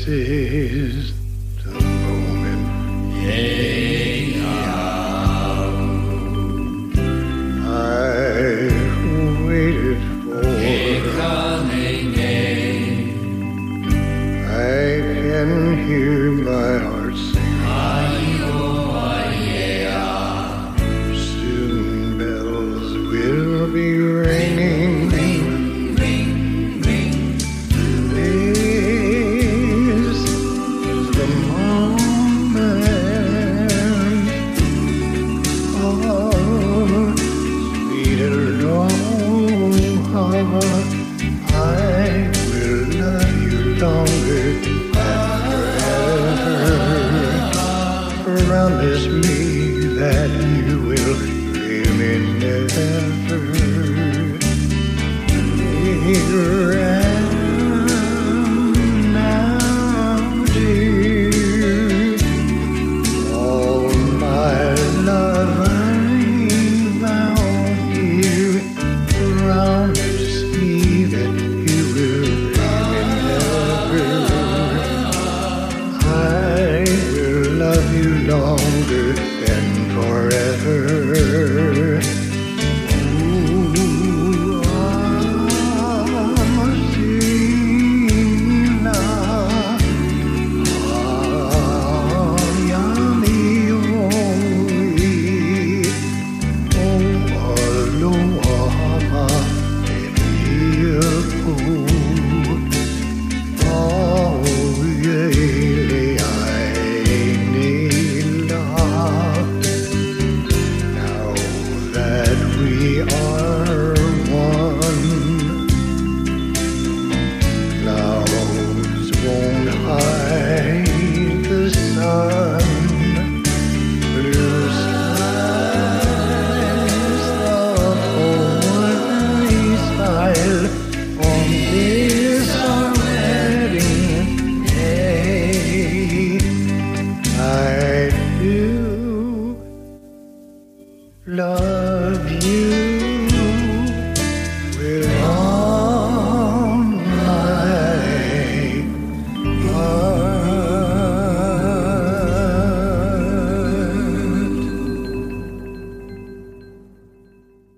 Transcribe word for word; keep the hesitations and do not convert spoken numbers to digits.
this is the moment. I've waited for. I can hear my heart sing. Soon bells will be ringing. This is the moment. Oh, sweeter dawn. I will love you longer and forever. Promise me that you will leave me never.